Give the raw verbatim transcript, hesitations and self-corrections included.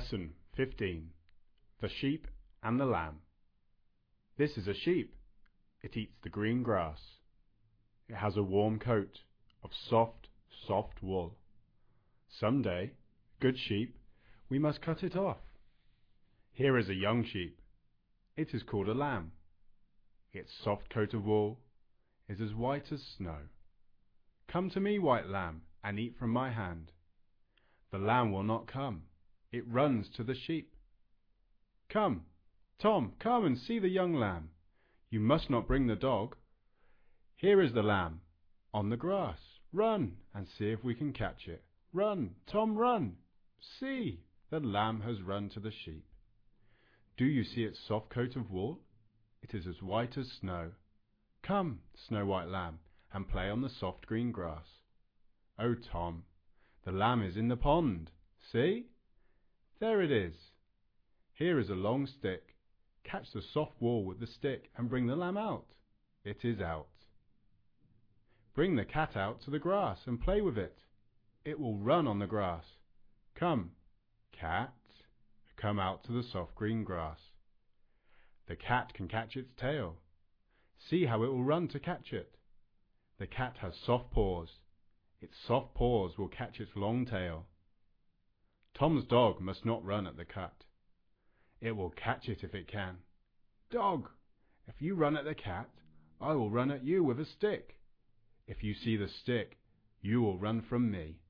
Lesson fifteen. The Sheep and the Lamb. This is a sheep. It eats the green grass. It has a warm coat of soft, soft wool. Some day, good sheep, we must cut it off. Here is a young sheep. It is called a lamb. Its soft coat of wool is as white as snow. Come to me, white lamb, and eat from my hand. The lamb will not come. It runs to the sheep. Come, Tom, come and see the young lamb. You must not bring the dog. Here is the lamb, on the grass. Run, and see if we can catch it. Run, Tom, run. See, the lamb has run to the sheep. Do you see its soft coat of wool? It is as white as snow. Come, snow-white lamb, and play on the soft green grass. Oh, Tom, the lamb is in the pond. See? There it is. Here is a long stick. Catch the soft wool with the stick and bring the lamb out. It is out. Bring the cat out to the grass and play with it. It will run on the grass. Come, cat, come out to the soft green grass. The cat can catch its tail. See how it will run to catch it. The cat has soft paws. Its soft paws will catch its long tail. Tom's dog must not run at the cat. It will catch it if it can. Dog, if you run at the cat, I will run at you with a stick. If you see the stick, you will run from me.